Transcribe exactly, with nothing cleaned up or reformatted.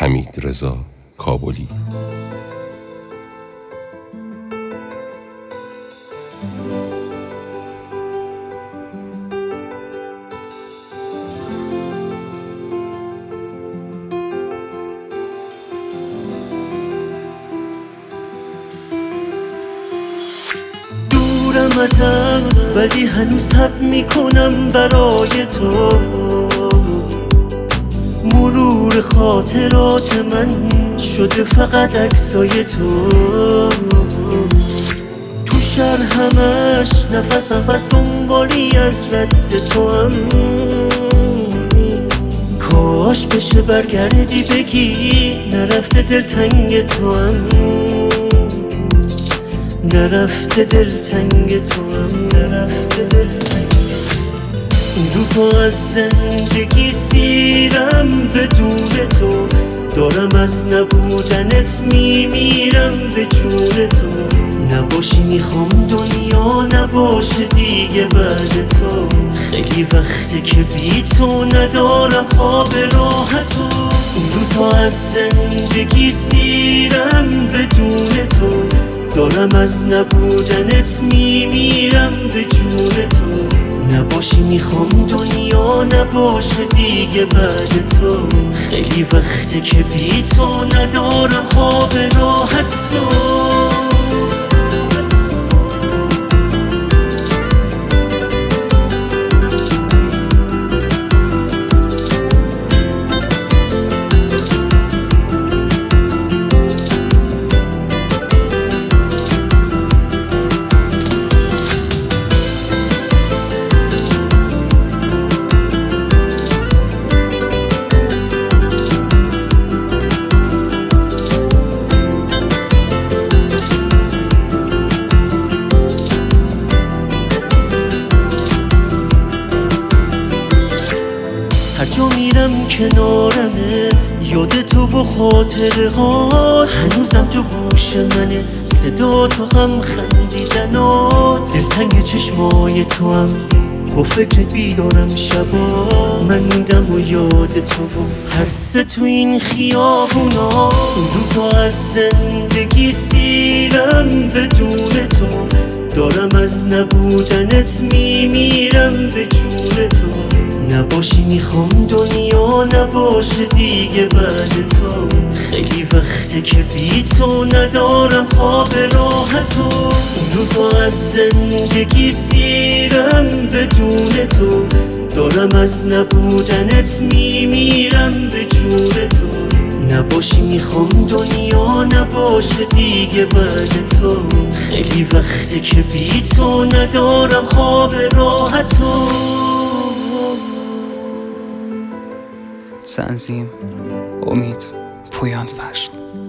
حمیدرضا کابلی. دورم ازم ولی هنوز تب میکنم برای تو، مرور خاطرات من شده فقط عکسای تو. تو شهر همش نفس نفس دنبالی از رد تو هم، کاش بشه برگردی بگی نرفته دلتنگ تو هم، نرفته دلتنگ تو هم، نرفته دلتنگ. این روزها از زندگی سیرم بدون تو، دارم از نبودنت میمیرم به جون تو. نباشی میخوام دنیا نباشه دیگه بعد تو، خیلی وقته که بی تو ندارم خواب راحتو. این روزها از زندگی سیرم بدون تو، دارم از نبودنت میمیرم به جون تو. نباشی میخوام دنیا نباشه دیگه بعد تو، خیلی وقته که بی تو ندارم خواب راحت تو. هر جا میرم کنارمه یاد تو و خاطرهات، هنوزم تو گوش منه صدا تو هم خندیدنات. دلتنگ چشمای تو هم با فکرت بیدارم شبا، من موندم و یاد تو و هر سه تو این خیابونا. این روزها از زندگی سیرم بدون تو، دارم از نبودنت میمیرم به جون تو. نباشی میخوام دنیا نباشه دیگه بعد تو، خیلی وقته که بی تو ندارم خواب راحتو. این روزها از زندگی سیرم بدون تو، دارم از نبودنت میمیرم به جون تو. نباشی میخوام دنیا نباشه دیگه بعد تو، خیلی وقته که بی تو ندارم خواب راحتو. تنظیم امید پویان فشن.